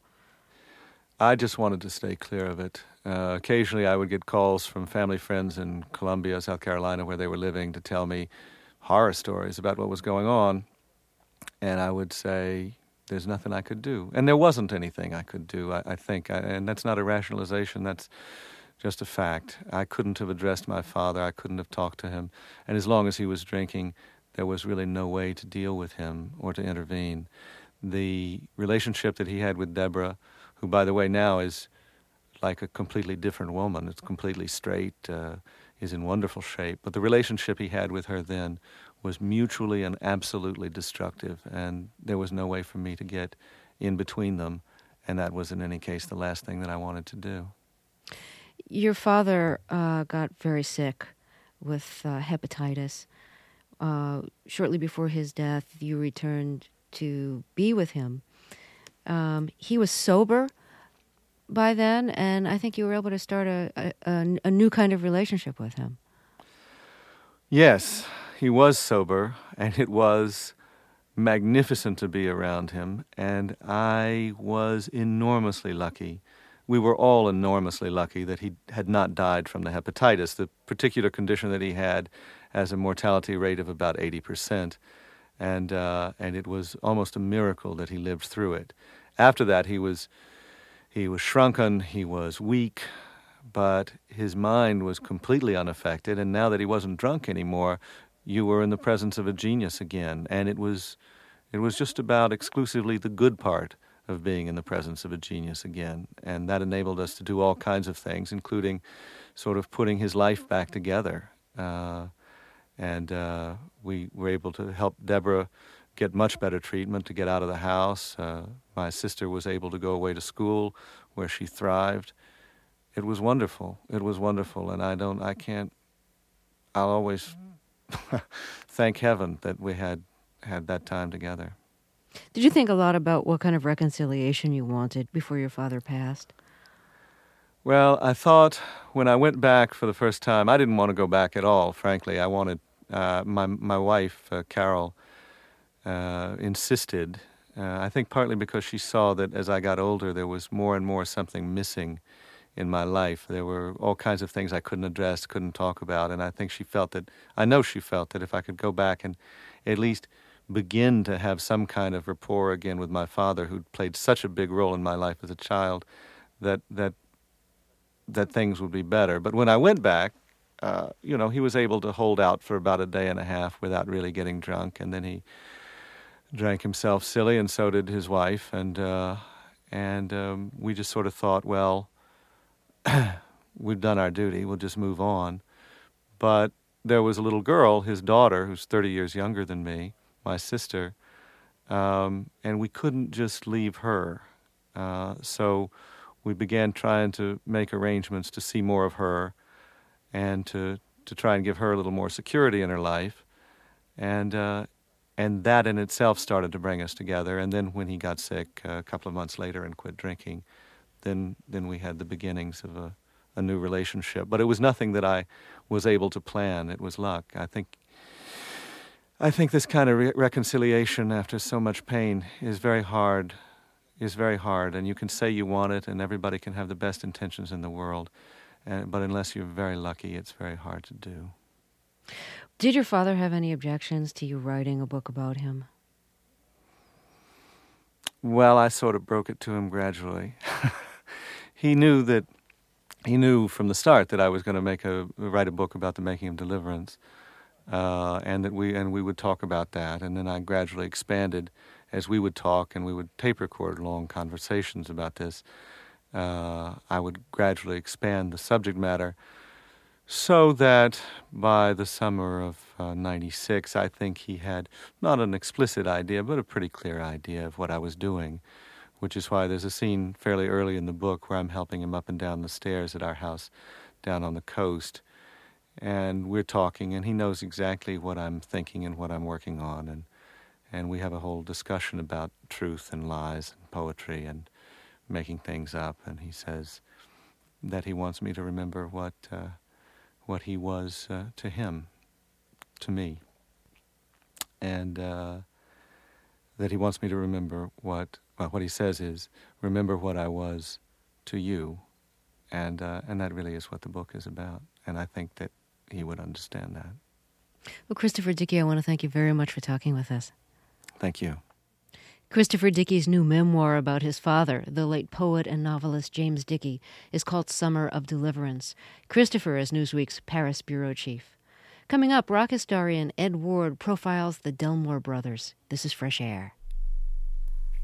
I just wanted to stay clear of it. Uh, occasionally I would get calls from family friends in Columbia, South Carolina, where they were living, to tell me horror stories about what was going on. And I would say, there's nothing I could do. And there wasn't anything I could do, I, I think. I, and that's not a rationalization. That's just a fact. I couldn't have addressed my father. I couldn't have talked to him. And as long as he was drinking, there was really no way to deal with him or to intervene. the relationship that he had with Deborah, who, by the way, now is like a completely different woman. It's completely straight, uh, is in wonderful shape. But the relationship he had with her then was mutually and absolutely destructive, and there was no way for me to get in between them, and that was, in any case, the last thing that I wanted to do. Your father uh, got very sick with uh, hepatitis. Uh, shortly before his death, you returned to be with him. Um, he was sober by then, and I think you were able to start a, a, a new kind of relationship with him. Yes, he was sober, and it was magnificent to be around him, and I was enormously lucky. We were all enormously lucky that he had not died from the hepatitis. The particular condition that he had has a mortality rate of about eighty percent, and uh, and it was almost a miracle that he lived through it. After that, he was he was shrunken, he was weak, but his mind was completely unaffected, and now that he wasn't drunk anymore, you were in the presence of a genius again, and it was it was just about exclusively the good part of being in the presence of a genius again, and that enabled us to do all kinds of things, including sort of putting his life back together. Uh, and uh, we were able to help Deborah get much better treatment, to get out of the house. Uh, my sister was able to go away to school, where she thrived. It was wonderful. It was wonderful, and I don't, I can't, I'll always thank heaven that we had had that time together. Did you think a lot about what kind of reconciliation you wanted before your father passed? Well, I thought when I went back for the first time, I didn't want to go back at all, frankly. I wanted, uh, my my wife, uh, Carol, uh, insisted, uh, I think partly because she saw that as I got older, there was more and more something missing in my life. There were all kinds of things I couldn't address, couldn't talk about, and I think she felt that, I know she felt that if I could go back and at least begin to have some kind of rapport again with my father, who'd played such a big role in my life as a child, that that that things would be better. But when I went back, uh, you know, he was able to hold out for about a day and a half without really getting drunk, and then he drank himself silly, and so did his wife, and uh, and um, we just sort of thought, well, we've done our duty, we'll just move on. But there was a little girl, his daughter, who's thirty years younger than me, my sister, um, and we couldn't just leave her. Uh, so we began trying to make arrangements to see more of her and to, to try and give her a little more security in her life. And uh, and that in itself started to bring us together. And then when he got sick uh, a couple of months later and quit drinking, then then we had the beginnings of a, a new relationship. But it was nothing that I was able to plan. It was luck. I think I think this kind of re- reconciliation after so much pain is very hard, is very hard, and you can say you want it, and everybody can have the best intentions in the world, and, but unless you're very lucky, it's very hard to do. Did your father have any objections to you writing a book about him? Well, I sort of broke it to him gradually. He knew that, he knew from the start that I was going to make a write a book about the making of Deliverance. Uh, and that we and we would talk about that, and then I gradually expanded as we would talk, and we would tape record long conversations about this. Uh, I would gradually expand the subject matter, so that by the summer of uh, ninety-six, I think he had not an explicit idea, but a pretty clear idea of what I was doing, which is why there's a scene fairly early in the book where I'm helping him up and down the stairs at our house down on the coast. And we're talking, and he knows exactly what I'm thinking and what I'm working on, and and we have a whole discussion about truth and lies and poetry and making things up. And he says that he wants me to remember what uh, what he was uh, to him, to me, and uh, that he wants me to remember what well, what he says is remember what I was to you, and uh, and that really is what the book is about. And I think that he would understand that. Well, Christopher Dickey, I want to thank you very much for talking with us. Thank you. Christopher Dickey's new memoir about his father, the late poet and novelist James Dickey, is called Summer of Deliverance. Christopher is Newsweek's Paris bureau chief. Coming up, rock historian Ed Ward profiles the Delmore brothers. This is Fresh Air.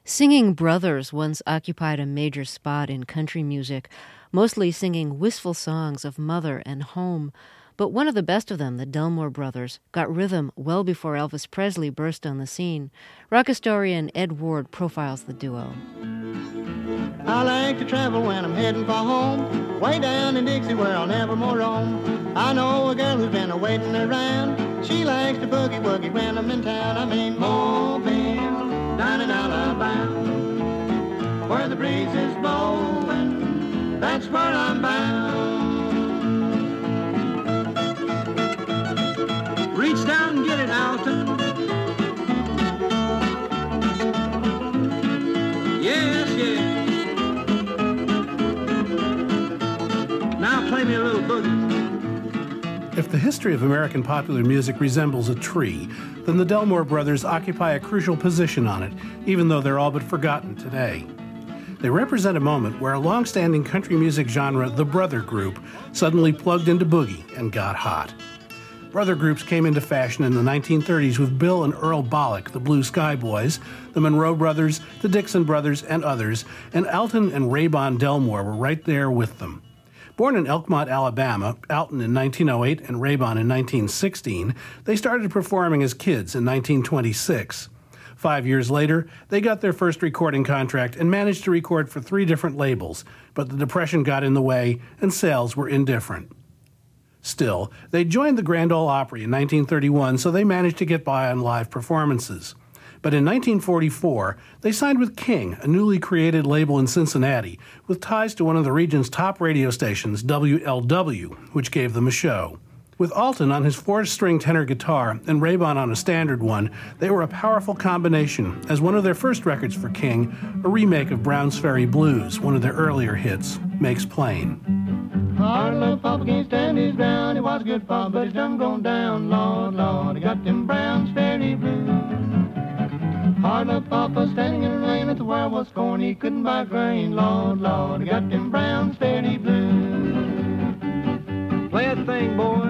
Singing brothers once occupied a major spot in country music, mostly singing wistful songs of mother and home. But one of the best of them, the Delmore Brothers, got rhythm well before Elvis Presley burst on the scene. Rock historian Ed Ward profiles the duo. I like to travel when I'm heading for home, way down in Dixie where I'll never more roam. I know a girl who's been a-waiting around. She likes to boogie-woogie when I'm in town. I mean Mobile, down in Alabama, where the breeze is blowing, that's where I'm bound. Reach down and get it, Alton. Yes, yes. Now play me a little boogie. If the history of American popular music resembles a tree, then the Delmore Brothers occupy a crucial position on it, even though they're all but forgotten today. They represent a moment where a long-standing country music genre, the brother group, suddenly plugged into boogie and got hot. Brother groups came into fashion in the nineteen thirties with Bill and Earl Bollock, the Blue Sky Boys, the Monroe Brothers, the Dixon Brothers, and others, and Alton and Raybon Delmore were right there with them. Born in Elkmont, Alabama, Alton in nineteen oh eight and Raybon in nineteen sixteen, they started performing as kids in nineteen twenty-six. Five years later, they got their first recording contract and managed to record for three different labels, but the Depression got in the way and sales were indifferent. Still, they joined the Grand Ole Opry in nineteen thirty-one, so they managed to get by on live performances. But in nineteen forty-four, they signed with King, a newly created label in Cincinnati, with ties to one of the region's top radio stations, W L W, which gave them a show. With Alton on his four-string tenor guitar and Raybon on a standard one, they were a powerful combination, as one of their first records for King, a remake of Brown's Ferry Blues, one of their earlier hits, makes plain. Hard luck, Papa can't stand his ground. He was a good papa, but he's done gone down. Lord, Lord, he got them Brown's Ferry Blues. Hard luck, Papa, standing in the rain at the well was corn. He couldn't buy grain. Lord, Lord, he got them Brown's Ferry Blues. Play that thing, boy.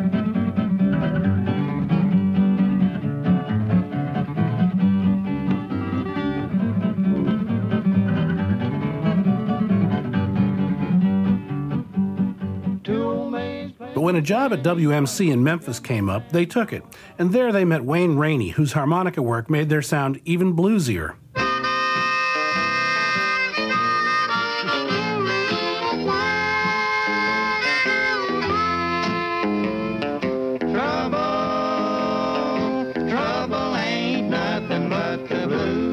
But when a job at W M C in Memphis came up, they took it, and there they met Wayne Rainey, whose harmonica work made their sound even bluesier. Trouble, trouble ain't nothing but the blues.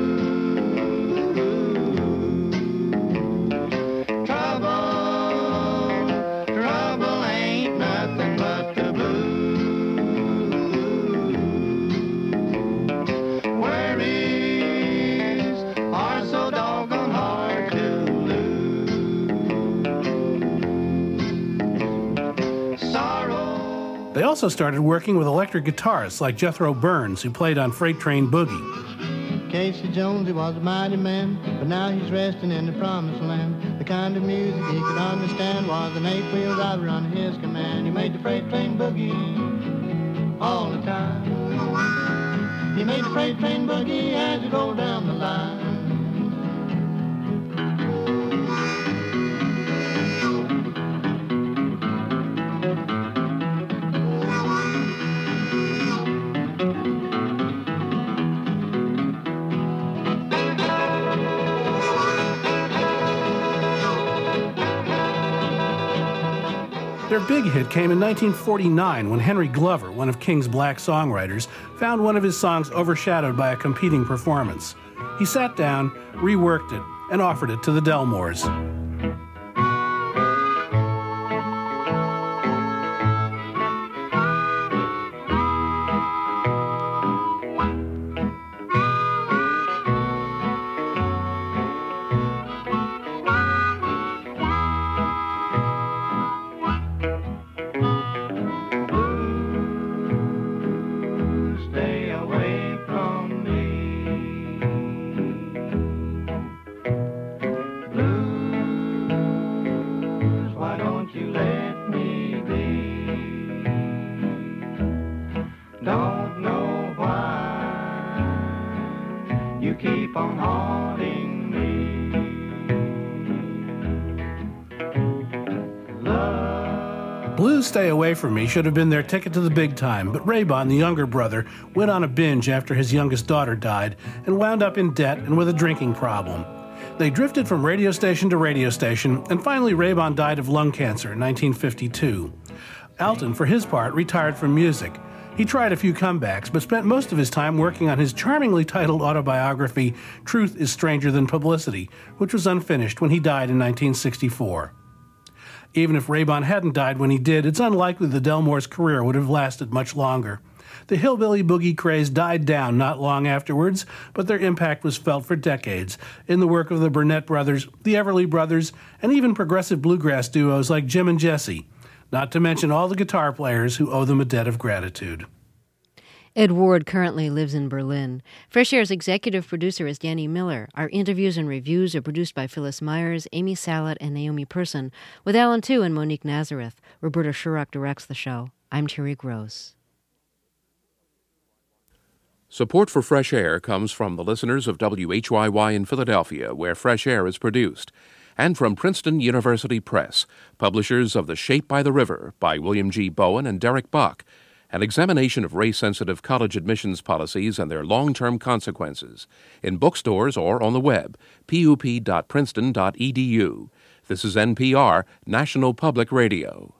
They also started working with electric guitarists like Jethro Burns, who played on Freight Train Boogie. Casey Jones, he was a mighty man, but now he's resting in the promised land. The kind of music he could understand was an eight-wheel driver under his command. He made the Freight Train Boogie all the time. He made the Freight Train Boogie as you go down the line. Their big hit came in nineteen forty-nine when Henry Glover, one of King's black songwriters, found one of his songs overshadowed by a competing performance. He sat down, reworked it, and offered it to the Delmores. From me. 'Blue keep on haunting me. Love. Blues Stay Away From Me should have been their ticket to the big time, but Raybon, the younger brother, went on a binge after his youngest daughter died and wound up in debt and with a drinking problem. They drifted from radio station to radio station, and finally Raybon died of lung cancer in nineteen fifty-two. Alton, for his part, retired from music. He tried a few comebacks, but spent most of his time working on his charmingly titled autobiography, Truth is Stranger Than Publicity, which was unfinished when he died in nineteen sixty-four. Even if Raybon hadn't died when he did, it's unlikely the Delmore's career would have lasted much longer. The hillbilly boogie craze died down not long afterwards, but their impact was felt for decades in the work of the Burnett brothers, the Everly brothers, and even progressive bluegrass duos like Jim and Jesse, not to mention all the guitar players who owe them a debt of gratitude. Ed Ward currently lives in Berlin. Fresh Air's executive producer is Danny Miller. Our interviews and reviews are produced by Phyllis Myers, Amy Salat, and Naomi Person, with Alan Tu and Monique Nazareth. Roberta Shurock directs the show. I'm Terry Gross. Support for Fresh Air comes from the listeners of W H Y Y in Philadelphia, where Fresh Air is produced, and from Princeton University Press, publishers of The Shape by the River by William G. Bowen and Derek Bach, an examination of race-sensitive college admissions policies and their long-term consequences, in bookstores or on the web, p u p dot princeton dot e d u. This is N P R, National Public Radio.